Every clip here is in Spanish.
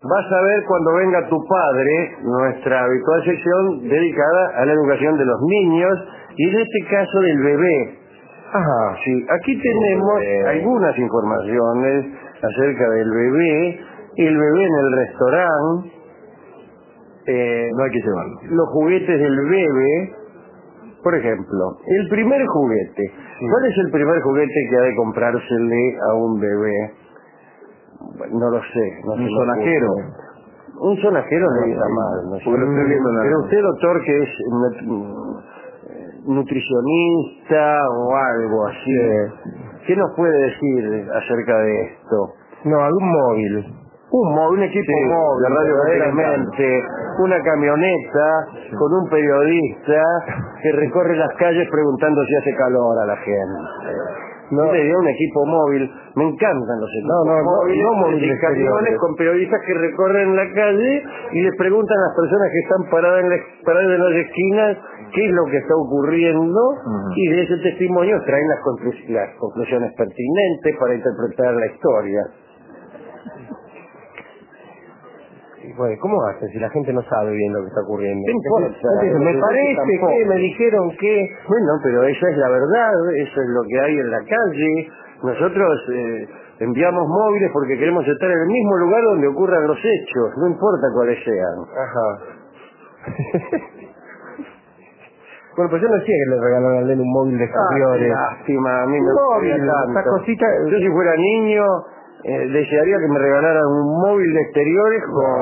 vas a ver cuando venga tu padre, nuestra habitual sección dedicada a la educación de los niños y en este caso del bebé. Ajá. Sí, aquí tenemos algunas informaciones acerca del bebé, el bebé en el restaurante, No hay que llevarlo. los juguetes del bebé. Por ejemplo, el primer juguete. ¿Cuál es el primer juguete que ha de comprársele a un bebé? Bueno, no lo sé. No Un sonajero. Un sonajero no está mal. No sé. Pero usted, doctor, que es nutricionista o algo así, ¿qué nos puede decir acerca de esto? No, algún móvil. Un equipo móvil, verdaderamente, una camioneta con un periodista que recorre las calles preguntando si hace calor a la gente. No le dio un equipo móvil. Me encantan los equipos móviles, camiones con periodistas que recorren la calle y les preguntan a las personas que están paradas en las esquinas qué es lo que está ocurriendo y de ese testimonio traen las conclusiones pertinentes para interpretar la historia. Bueno, ¿cómo hacen si la gente no sabe bien lo que está ocurriendo? ¿Qué importa? Me parece que me dijeron que... Bueno, pero esa es la verdad, eso es lo que hay en la calle. Nosotros enviamos móviles porque queremos estar en el mismo lugar donde ocurran los hechos, no importa cuáles sean. Ajá. Bueno, pues yo no decía que le regalaron al nene un móvil de exteriores. Lástima, a mí me gustaría tanto. esa cosita... Yo si fuera niño... desearía que me regalaran un móvil de exteriores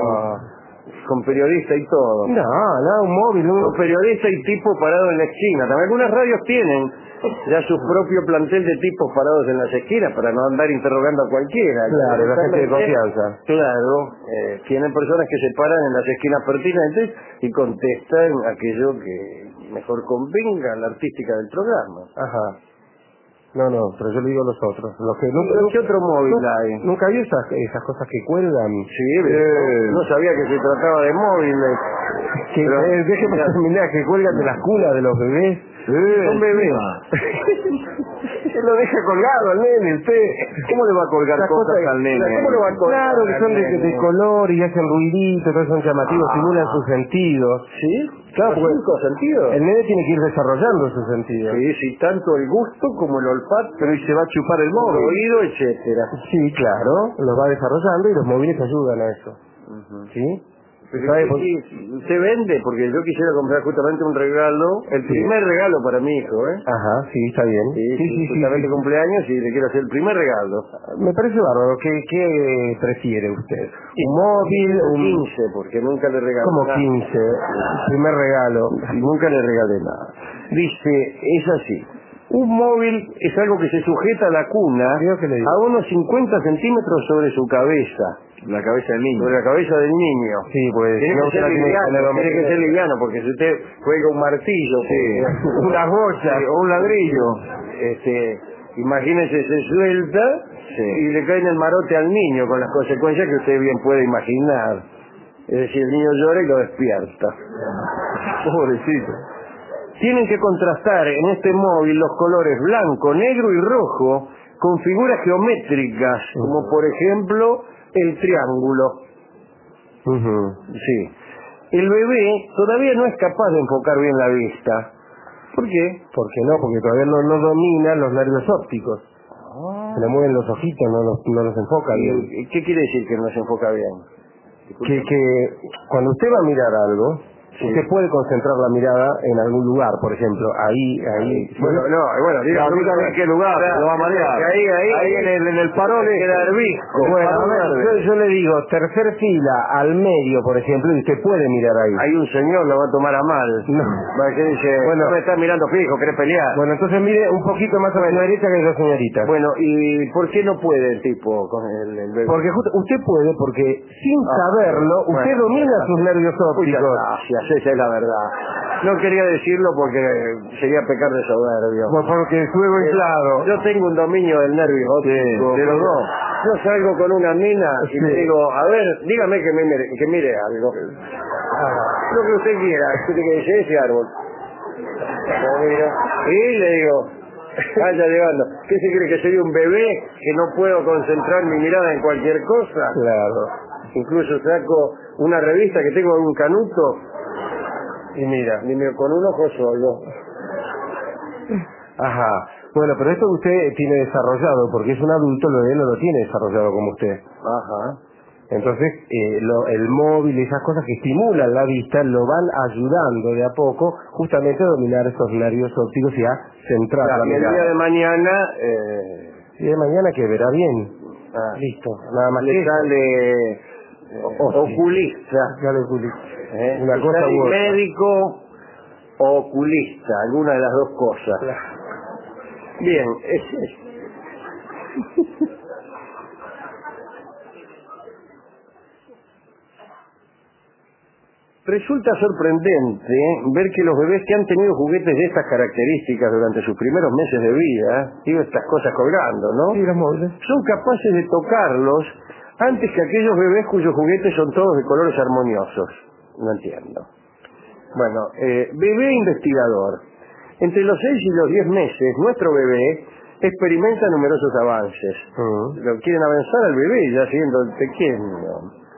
con periodista y todo. No, un móvil. Con periodista y tipo parado en la esquina. También algunas radios tienen ya su propio plantel de tipos parados en las esquinas para no andar interrogando a cualquiera. Claro, la gente de confianza. Claro, tienen personas que se paran en las esquinas pertinentes y contestan aquello que mejor convenga a la artística del programa. Ajá. No, pero yo le digo a los otros. Los que ¿Qué otro móvil hay? ¿Nunca vio esas cosas que cuelgan? Sí, no sabía que se trataba de móviles. Déjeme terminar, que cuelgan de las culas de los bebés. Son bebés. Se lo deja colgado al nene, usted. ¿Cómo le va a colgar cosas al nene? ¿Cómo le va a colgar? Claro, que son de color y hacen ruiditos, todos son llamativos, simulan sus sentidos. ¿Sí? Claro, ¿Los 5 sentidos? El nene tiene que ir desarrollando sus sentidos. Sí, tanto el gusto como el olfato. Pero y se va a chupar el móvil. El oído, etcétera. Sí, claro, lo va desarrollando y los móviles ayudan a eso. ¿Sí? Usted vende, porque yo quisiera comprar justamente un regalo, el primer regalo para mi hijo, ¿eh? Ajá, sí, está bien. Sí, justamente cumpleaños y le quiero hacer el primer regalo. Me parece bárbaro. ¿Qué prefiere usted? ¿Un móvil? 15, porque nunca le regalé ¿Cómo nada. 15? Primer regalo. Nunca le regalé nada. Dice, es así. Un móvil es algo que se sujeta a la cuna a unos 50 centímetros sobre su cabeza. La cabeza del niño. Sobre la cabeza del niño. Sí, pues... Tiene que ser liviano, porque si usted juega un martillo, una bocha o un ladrillo, imagínese, se suelta y le cae en el marote al niño, con las consecuencias que usted bien puede imaginar. Es decir, el niño llora y lo despierta. Pobrecito. Tienen que contrastar en este móvil los colores blanco, negro y rojo con figuras geométricas, como por ejemplo el triángulo. Sí. El bebé todavía no es capaz de enfocar bien la vista. ¿Por qué? Porque todavía no domina los nervios ópticos. Se le mueven los ojitos, no los enfoca bien. ¿Qué quiere decir que no se enfoca bien? Que cuando usted va a mirar algo, usted puede concentrar la mirada en algún lugar, por ejemplo, ahí. Bueno, dígame en qué lugar, lo va a marear. Ahí en el farol queda el visco. Bueno, yo le digo, tercer fila, al medio, por ejemplo, y usted puede mirar ahí. Hay un señor, lo va a tomar a mal. No. ¿Qué dice? No me está mirando fijo, ¿querés pelear? Bueno, entonces mire un poquito más a la derecha que la señorita. Bueno, ¿y por qué no puede el tipo con el bebé? Porque usted puede, porque sin saberlo, usted domina sus nervios ópticos. Gracias, esa es la verdad. No quería decirlo porque sería pecar de soberbio. Porque juego inflado. Yo tengo un dominio del nervio óptico. De los dos. Yo salgo con una mina y le digo, a ver, dígame que mire algo. Lo que usted quiera. Usted tiene que decir ese árbol. Y le digo, vaya llegando. ¿Qué se cree, que soy un bebé que no puedo concentrar mi mirada en cualquier cosa? Claro. Incluso saco una revista que tengo en un canuto y mira, con un ojo solo. Ajá. Bueno, pero esto usted tiene desarrollado, porque es un adulto, lo de él no lo tiene desarrollado como usted. Ajá. Entonces, el móvil y esas cosas que estimulan la vista lo van ayudando de a poco justamente a dominar esos nervios ópticos y a centrar la Y el mirada. día de mañana... Y de mañana que verá bien. Listo. Nada más le que sale oculista. Sale oculista. Una Le cosa sale u otra. médico o oculista, alguna de las dos cosas. Bien, resulta sorprendente ver que los bebés que han tenido juguetes de estas características durante sus primeros meses de vida, digo estas cosas colgando, ¿no? Sí, los móviles. Son capaces de tocarlos antes que aquellos bebés cuyos juguetes son todos de colores armoniosos. No entiendo. Bueno, bebé investigador. Entre los 6 y los 10 meses, nuestro bebé experimenta numerosos avances. Lo quieren avanzar al bebé, ya siendo el pequeño.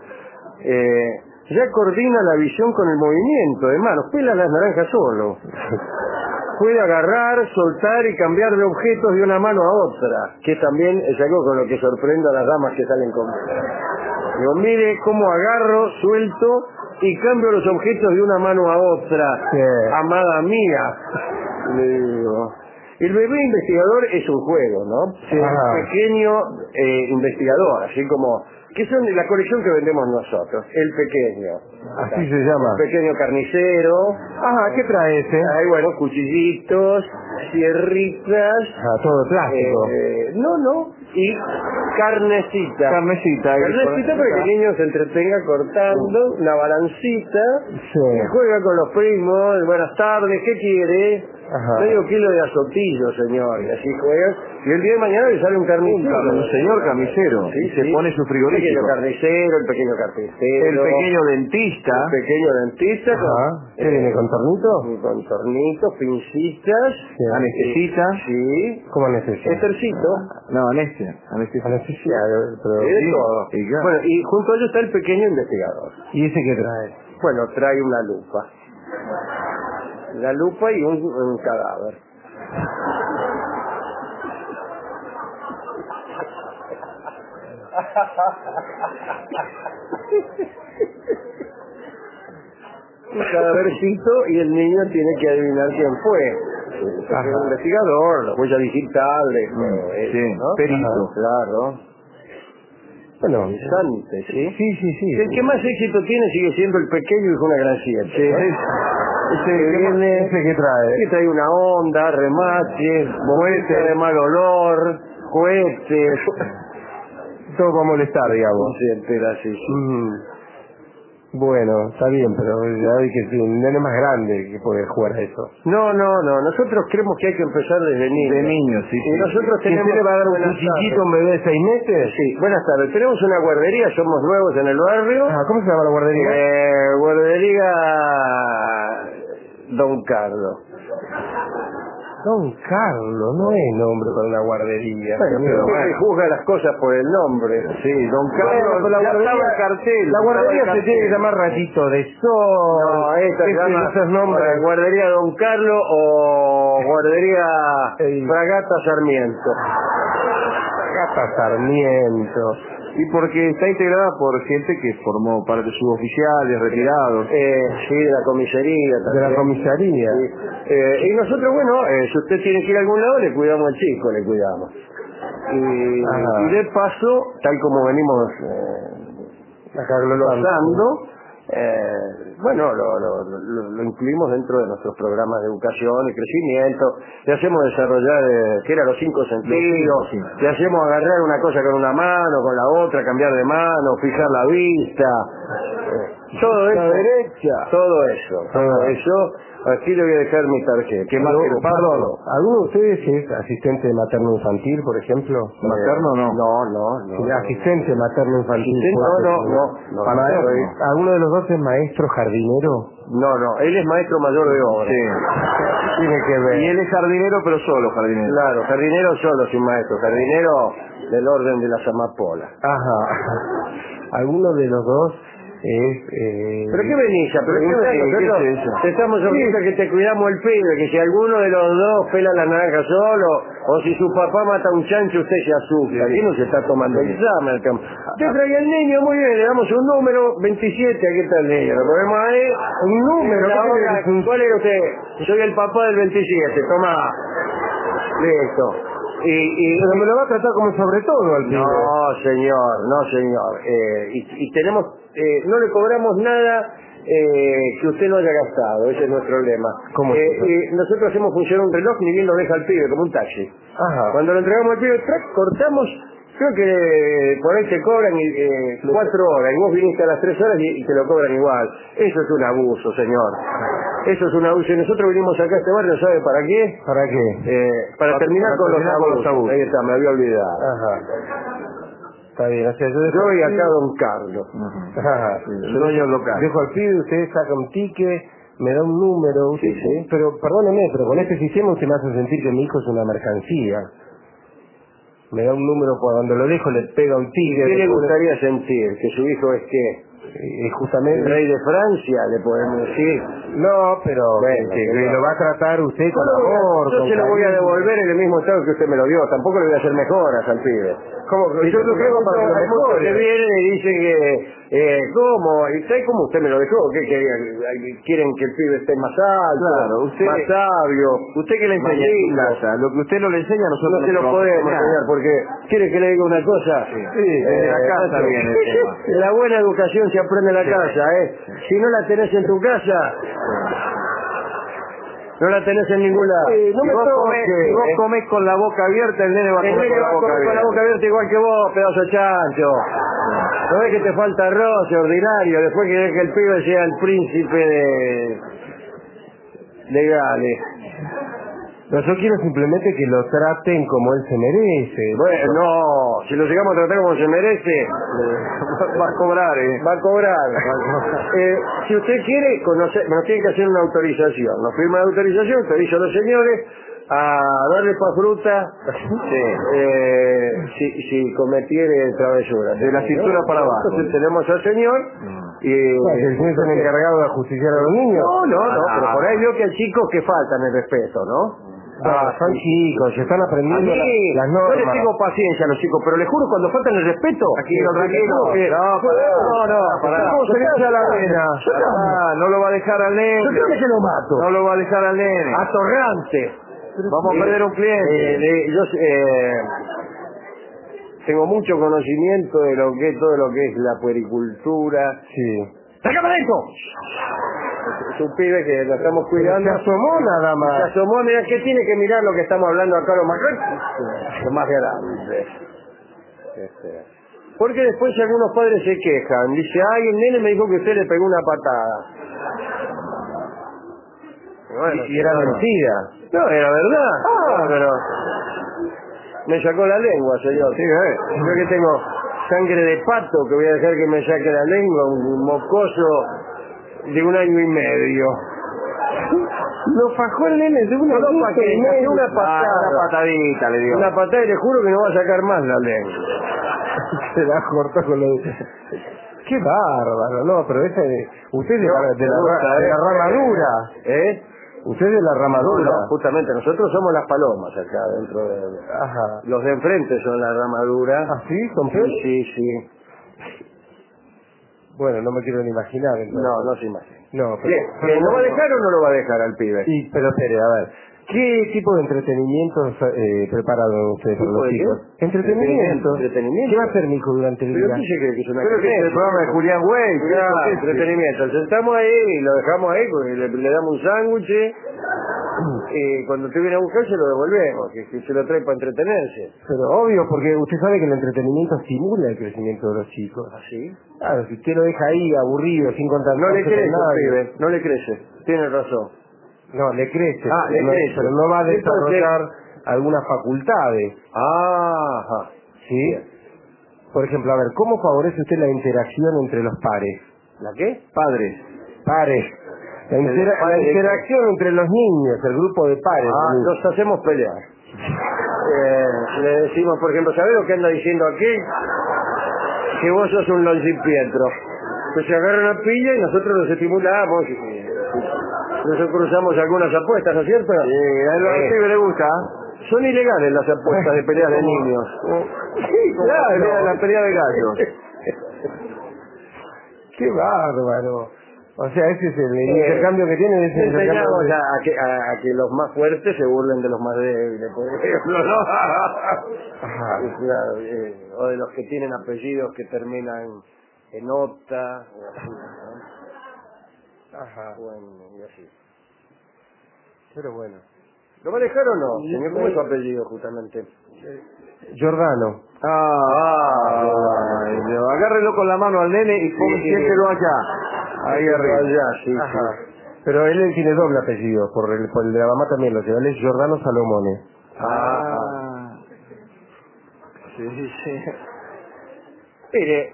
Ya coordina la visión con el movimiento de manos, pela las naranjas solo. Puede agarrar, soltar y cambiar de objetos de una mano a otra, que también es algo con lo que sorprendo a las damas que salen conmigo. Digo, mire cómo agarro, suelto y cambio los objetos de una mano a otra. Sí. Amada mía, le digo. El bebé investigador es un juego, ¿no? Sí. El pequeño investigador, así como... que son la colección que vendemos nosotros, el pequeño. Así se llama. El pequeño carnicero. Ajá, ¿qué trae ese? Hay, bueno, cuchillitos, sierritas. Todo plástico. No. Y carnecita. Carnecita Para que el niño se entretenga cortando, una balancita. Sí. Y juega con los primos. Buenas tardes, ¿qué quiere? Ajá. Medio kilo de azotillo, señor. Y así juegas. Y el día de mañana le sale un carnicero. Un señor carnicero. Sí, Y se pone su frigorífico. El pequeño carnicero, el pequeño carpintero. El pequeño dentista. El pequeño dentista. Ajá. ¿Qué viene con tornito? Con tornitos, pincitas. Sí. Anestesita. Sí. ¿Cómo anestesia? Estercito. No, anestesia. Anestesia, pero... De todo. y claro. Bueno, y junto a ello está el pequeño investigador. ¿Y ese qué trae? Bueno, trae una lupa. La lupa y un cadáver. Un cadávercito y el niño tiene que adivinar quién fue. El investigador, la huella digital, todo eso, Sí, ¿no? perito. Claro. Bueno, Interesante, ¿sí? sí. El que más éxito tiene sigue siendo el pequeño y con una gran siete. Sí. ¿Ese qué trae? que trae una onda, remaches, cohetes de mal olor, cohetes. Todo para molestar, digamos. Se entera así. Bueno, está bien, pero ya vi que sí, un nene más grande que puede jugar a eso. No. Nosotros creemos que hay que empezar desde niños. De niños, sí. Y nosotros tenemos... ¿Usted le va a dar un Buenas cuchillito tardes. a un bebé de 6 meses? Sí, buenas tardes. Tenemos una guardería, somos nuevos en el barrio. ¿Cómo se llama la guardería? Guardería Don Carlos. Don Carlos, no es nombre para una guardería. Pero se juzga las cosas por el nombre. Sí, Don Carlos. Bueno, pero la ya guardería, estaba el cartel. la guardería estaba el se tiene que cartel. llamar Ratito de Sol. No, esta se llama esos nombres. Guardería Don Carlos o Guardería Ey. Fragata Sarmiento. Gata Sarmiento. Y porque está integrada por gente que formó parte de suboficiales, retirados. Sí, de la comisaría De también. la comisaría. Sí. Y nosotros, bueno, si usted tiene que ir a algún lado, le cuidamos al chico, le cuidamos. Y de paso, tal como venimos Acá glosando, bueno, lo incluimos dentro de nuestros programas de educación y crecimiento. Le hacemos desarrollar, que eran los 5 sentidos. Le hacemos agarrar una cosa con una mano, con la otra, cambiar de mano, fijar la vista. Todo eso. Todo eso. Aquí le voy a dejar mi tarjeta. ¿Qué más? Perdón, ¿alguno de ustedes es asistente materno-infantil, por ejemplo? ¿Materno no? No. Asistente materno-infantil. No. ¿Alguno de los dos es maestro jardinero? No. Él es maestro mayor de obra. Sí. Tiene que ver. Y él es jardinero, pero solo jardinero. Claro, jardinero solo sin maestro. Jardinero del orden de las amapolas. Ajá. alguno de los dos es... ¿Pero qué venís a preguntar? Nosotros te estamos ofreciendo que te cuidamos el pibe, que si alguno de los dos pela la naranja solo, o si su papá mata a un chancho, usted se asusta. Aquí no se está tomando el examen al campo. Usted trae al niño, muy bien, le damos un número, 27, aquí está el niño. Lo ponemos ahí, un número. ¿Cuál es usted? Soy el papá del 27, toma. Listo. Pero me lo va a tratar como sobre todo al pibe. No, señor. Y tenemos, no le cobramos nada que usted no haya gastado, ese es nuestro lema. ¿Cómo es eso? Nosotros hacemos funcionar un reloj, ni bien lo deja el pibe, como un taxi. Ajá. Cuando lo entregamos al pibe, ¡trac! Cortamos, creo que por ahí te cobran 4 horas, y vos viniste a las 3 horas y te lo cobran igual. Eso es un abuso, señor. Eso es un abuso. Y nosotros vinimos acá a este barrio, ¿sabe para qué? ¿Para qué? Para terminar con los abusos. Ahí está, me había olvidado. Ajá. Está bien, o sea, yo y acá don Carlos. Ajá. El dueño local. Dejo al pibe, usted saca un ticket, me da un número, usted, Sí. pero perdóneme, pero con este sistema usted me hace sentir que mi hijo es una mercancía. Me da un número, cuando lo dejo le pega un ticket. ¿Qué le gustaría sentir? ¿Que su hijo es qué? Justamente... ¿El rey de Francia, le podemos decir? No, pero bueno, que lo va a tratar usted con amor. Yo se lo voy a devolver en el mismo estado que usted me lo dio. Tampoco le voy a hacer mejoras al pibe. ¿Cómo? Yo lo creo para que lo mejore. Que vienen y dicen que, ¿cómo? ¿Y sabe cómo usted me lo dejó? ¿Qué quieren que el pibe esté más alto, Claro, usted, más sabio? ¿Usted qué le enseña en su casa? Lo que usted no le enseña, nosotros no se lo podemos enseñar, porque ¿quiere que le diga una cosa? Sí, desde la casa viene el tema. La buena educación se aprende en la casa, Si no la tenés en tu casa, no la tenés en ningún lado. no me si vos toques. comés con la boca abierta, el nene va a El comer nene va a comer con la boca abierta igual que vos, pedazo de chancho. No ves que te falta arroz, ordinario, después querés que el pibe sea el príncipe de Gales. No, yo quiero simplemente que lo traten como él se merece. Bueno, no, si lo llegamos a tratar como se merece, va a cobrar, va a cobrar. Si usted quiere conocer, nos tiene que hacer una autorización. Nos firma la autorización, autorizo a los señores a darle pa' fruta si cometiere travesuras. De la cintura para abajo. Entonces tenemos al señor y... ¿El señor es el encargado de ajusticiar a los niños? No, pero por ahí veo que hay chicos que faltan el respeto, ¿no? Son chicos, se están aprendiendo las normas. No les tengo paciencia a los chicos, pero les juro, cuando faltan el respeto... Aquí lo tranquilo. ¿Cómo se le echa la vena? No lo va a dejar al nene. Yo creo que se lo mato. No lo va a dejar al nene. Atorrante. Vamos a perder un cliente. Yo tengo mucho conocimiento de todo lo que es la puericultura. Sí. ¡Sácame de esto! Es un pibe que lo estamos cuidando. Se asomó nada más. Se asomó, mira, ¿qué tiene que mirar lo que estamos hablando acá lo más grande? Porque después algunos padres se quejan. Dice, ay, el nene me dijo que usted le pegó una patada. Bueno, y era mentira. No, era verdad. Pero me sacó la lengua, señor. Sí, yo que tengo sangre de pato, que voy a dejar que me saque la lengua, un mocoso de 1 año y medio. Lo fajó el nene de una patada. Una patadita le dio. Una patada y le juro que no va a sacar más la lengua. Se la cortó con los... Qué bárbaro, no, pero usted es de la ramadura. Usted es de la ramadura. No, justamente, nosotros somos las palomas acá dentro de... Ajá. Los de enfrente son la ramadura. ¿Ah, sí? ¿Son peores? Sí. Bueno, no me quiero ni imaginar. Entonces. No se imagina. No, pero ¿lo va a dejar o no lo va a dejar al pibe? Sí, pero espere, a ver. ¿Qué tipo de entretenimientos preparan ustedes para los chicos? ¿Entretenimiento? ¿Qué va a hacer mi hijo durante el día? ¿Pero qué se cree que es una Creo que es el programa de Julián Güell. Claro, entretenimiento. Lo sentamos ahí y lo dejamos ahí, porque le damos un sándwich y cuando te viene a buscar se lo devolvemos, que se lo trae para entretenerse. Pero obvio, porque usted sabe que el entretenimiento estimula el crecimiento de los chicos. ¿Ah, sí? Claro, si usted lo deja ahí aburrido, sin contar no le crece, nada, pibe, no le crece. Tiene razón. No, le crece. Le crece. Pero no va a desarrollar algunas facultades. Ajá. ¿Sí? Bien. Por ejemplo, a ver, ¿cómo favorece usted la interacción entre los pares? ¿La qué? Pares. La interacción entre los niños, el grupo de pares. Los hacemos pelear. Le decimos, por ejemplo, ¿sabés lo que anda diciendo aquí? que vos sos un Pietro. Pues se agarran a pilla y nosotros los estimulamos. Nosotros cruzamos algunas apuestas, ¿no es cierto? Sí, a los le gusta. Son ilegales las apuestas de peleas de niños. Sí, claro, la pelea de gallos. ¡Qué bárbaro! O sea, ese es el intercambio que tienen. Ese enseñamos a que los más fuertes se burlen de los más débiles, por ejemplo, ¿no? Ajá. O de los que tienen apellidos que terminan en ota, o así, ¿no? Ajá. Bueno, y así. Pero bueno. ¿Lo va a dejar o no? Señor, ¿cómo es su apellido, justamente? Giordano. Agárrelo con la mano al nene y siéntelo allá. Ahí arriba. Allá, sí, Ajá. Pero él tiene doble apellido, por el de la mamá también lo lleva. Él es Giordano Salomone. Sí, sí. Mire,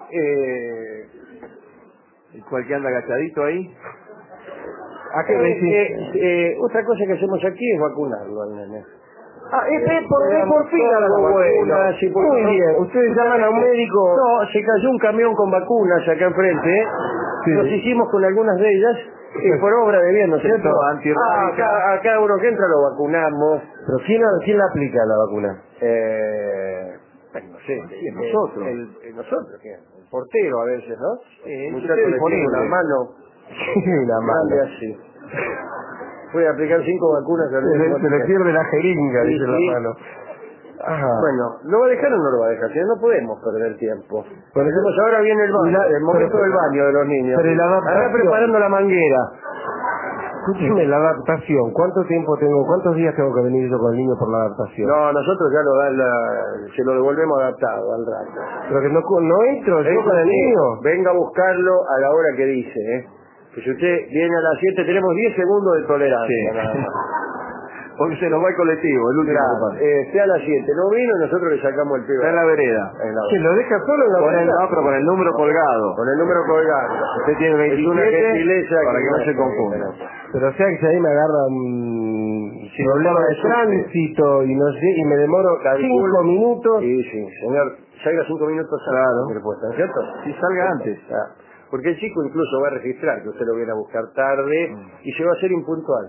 ¿El cual que anda agachadito ahí? ¿A qué le otra cosa que hacemos aquí es vacunarlo al nene. por fin algo bueno. Sí, Muy bien. Ustedes llaman a un médico. No, se cayó un camión con vacunas acá enfrente. Sí. Nos hicimos con algunas de ellas y por obra de bien, ¿no es cierto? Acá uno que entra lo vacunamos. ¿Pero quién la aplica la vacuna? Bueno, no sé. Nosotros. Nosotros, ¿qué? El portero a veces, ¿no? Muchacho le tiene una mano La grande mano. así. Puede aplicar 5 vacunas al mismo Se le tiempo. pierde la jeringa, Sí, dice sí. la mano. Ajá. Bueno, ¿lo va a dejar o no lo va a dejar? Si no podemos perder tiempo. Por ejemplo, ahora viene el baño, el momento del baño de los niños. Pero la adaptación. Ahora preparando la manguera. Escúcheme, la adaptación. ¿Cuántos días tengo que venir yo con el niño por la adaptación? No, nosotros ya se lo devolvemos adaptado al rato. Pero que no entro yo con el niño. Venga a buscarlo a la hora que dice, ¿eh? Que si usted viene a las 7, tenemos 10 segundos de tolerancia. Sí. Nada más. Porque se nos va el colectivo, el último que pasa. Sea a las 7, no vino y nosotros le sacamos el pibe. Está en la vereda. ¿Se lo deja solo en la vereda? Pero con el número colgado. Con el número colgado. Usted tiene 27 es una gentileza para que no se confunda. Pero o sea que si ahí me agarra problema de tránsito y no sé, y me demoro 5 minutos. Sí, señor, salga 5 minutos antes, ¿no es cierto? Si salga antes. Porque el chico incluso va a registrar que usted lo viene a buscar tarde y se va a hacer impuntual.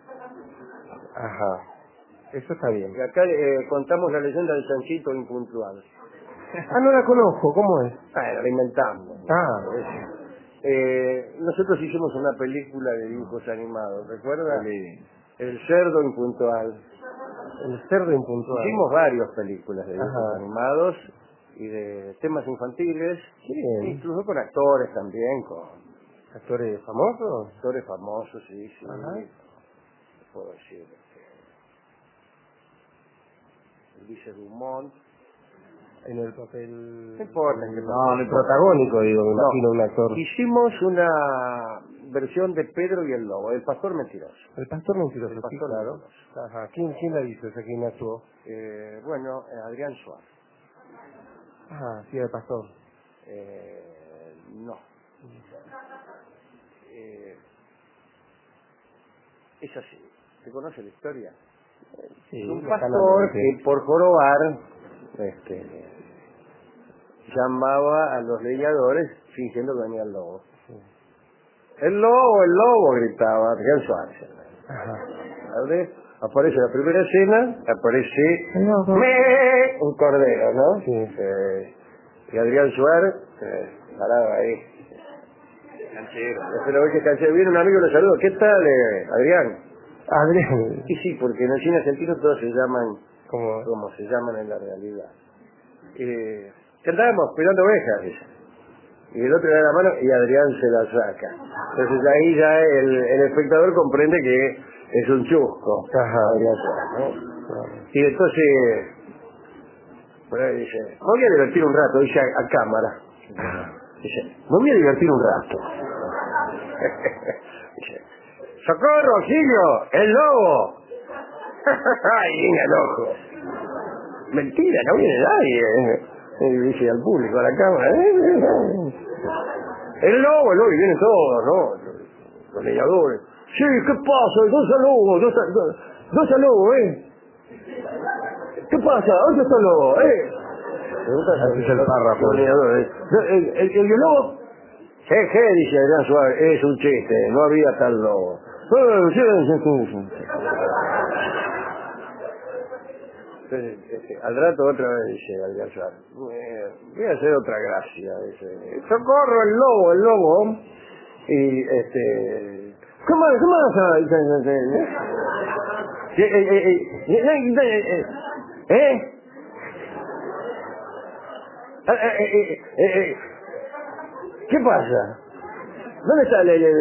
Ajá, eso está bien. Y acá contamos la leyenda del chanchito impuntual. No la conozco, ¿cómo es? Bueno, la inventamos. Nosotros hicimos una película de dibujos animados, ¿recuerda? Sí. El cerdo impuntual. El cerdo impuntual. Hicimos varias películas de dibujos Ajá. animados y de temas infantiles, Bien. incluso con actores también, con ¿Actores famosos? actores famosos, sí. Ajá. Puedo decir, Ulises Dumont. En el papel... No importa en qué No, papel. en el protagónico, digo, me No. imagino un actor. Hicimos una versión de Pedro y el Lobo, el pastor mentiroso. El pastor mentiroso, El sí, pastor claro. mentiroso. Ajá. ¿Quién la hizo? ¿Esa quién actuó? Adrián Suárez. Ah, sí, el pastor. No. Es así. ¿Se conoce la historia? Sí, Es un pastor que por jorobar llamaba a los leñadores fingiendo que venía el lobo. Sí. El lobo, gritaba Adrián Suárez. Ajá. ¿Vale? Aparece la primera escena, aparece un cordero, ¿no? Sí. Y Adrián Suárez paraba ahí. Canchero. Pero hoy que canchero, viene un amigo, le saluda. ¿Qué tal, Adrián? Adrián. Y sí, porque en el cine argentino todos se llaman ¿Cómo? como se llaman en la realidad. Que andábamos cuidando ovejas, dice. Y el otro le da la mano y Adrián se la saca. Entonces ahí ya el espectador comprende que es un chusco. Ajá. Adrián Suárez, ¿no? Y entonces, por ahí dice, me voy a divertir un rato, dice a cámara. Dice, me voy a divertir un rato. Dice, ¡socorro, auxilio! ¡El lobo! ¡Ay, venga el ojo! Mentira, no viene nadie. Y dice al público, a la cámara. El lobo, y vienen todos, ¿no? Los leñadores. Sí, ¿qué pasa? Dos al lobo, ¿eh? ¿Qué pasa? ¿Dónde está el lobo, Así es el párrafo. El lobo, ¿qué dice Adrián Suárez? Es un chiste, no había tal lobo. Entonces, al rato otra vez dice Adrián Suárez, voy a hacer otra gracia, dice, socorro, el lobo, y ¿cómo ¿qué pasa? ¿Dónde está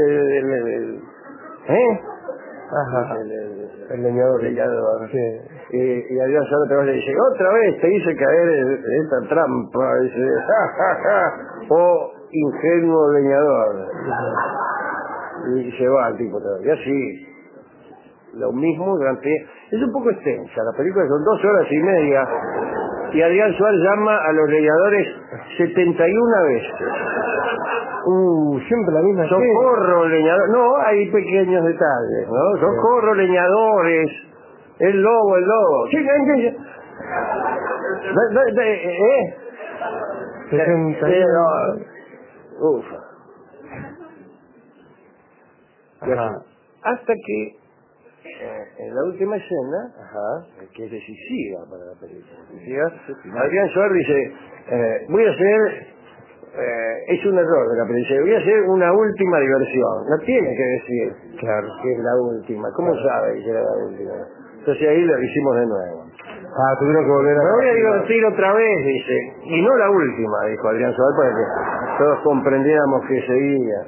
Ajá. el leñador? Sí. Y Adrián Suárez otra vez le dice, otra vez te hice caer en esta trampa, dice, oh ingenuo leñador. Y se va el tipo todavía. Y así, lo mismo durante... Es un poco extensa, la película son 2 horas y media, y Adrián Suárez llama a los leñadores 71 veces. Siempre la misma. Socorro, leñador. No, hay pequeños detalles, ¿no? Socorro, leñadores. El lobo. Sí, Ufa. Hasta que en la última escena, que es decisiva para la película, Adrián Suárez dice, voy a hacer, es un error de la película, voy a hacer una última diversión. No tiene que decir que es la última. ¿Cómo sabe que era la última? Entonces ahí lo hicimos de nuevo. Tuvieron que volver a... Me voy a divertir otra vez, dice. Y no la última, dijo Adrián Suárez, para que todos comprendiéramos que seguía.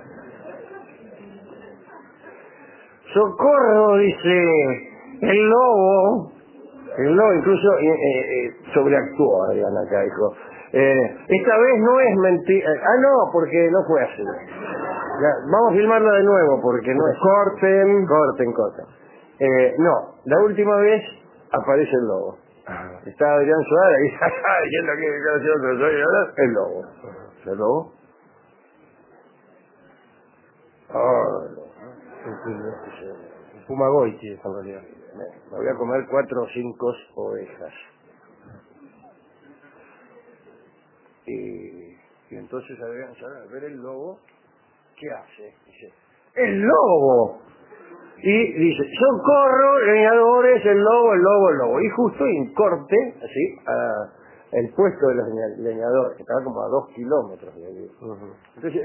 Socorro, dice, el lobo incluso sobreactuó Adrián acá, dijo, esta vez no es mentira, no, porque no fue así. Ya, vamos a filmarla de nuevo, porque no es... Corten. No, la última vez aparece el lobo. Está Adrián Suárez y diciendo que soy ahora, el lobo. ¿El lobo? Fumagoiti, en realidad. Me voy a comer 4 o 5 ovejas. Y entonces Adrián Suárez, al ver el lobo, ¿qué hace? Dice, ¡el lobo! Y dice, socorro, leñadores, el lobo. Y justo en corte, así, el puesto de los leñadores, que estaba como a 2 kilómetros de allí. Entonces,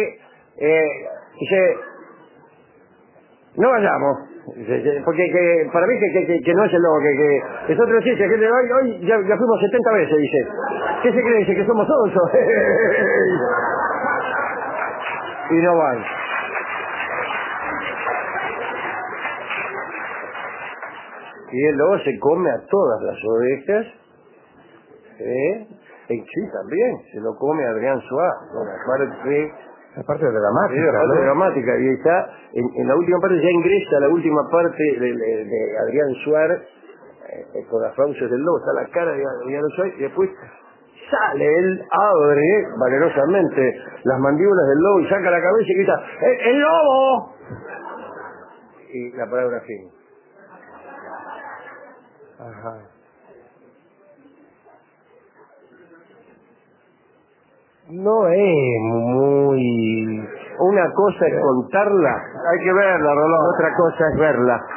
dice, no vayamos, porque para mí que no es el lobo, que es otro chiste, que hoy ya fuimos 70 veces, dice. ¿Qué se cree? Dice que somos onzos. Y no van. Y el lobo se come a todas las ovejas. Sí, también, se lo come Adrián Suárez. La parte dramática. Sí, la parte dramática. Y está, en la última parte, ya ingresa la última parte de Adrián Suárez, con las fauces del lobo, está la cara de Adrián Suárez, y después sale, él abre valerosamente las mandíbulas del lobo y saca la cabeza y grita, ¡el lobo! Y la palabra fin. No es muy... Una cosa es contarla, hay que verla, Rolón. Otra cosa es verla.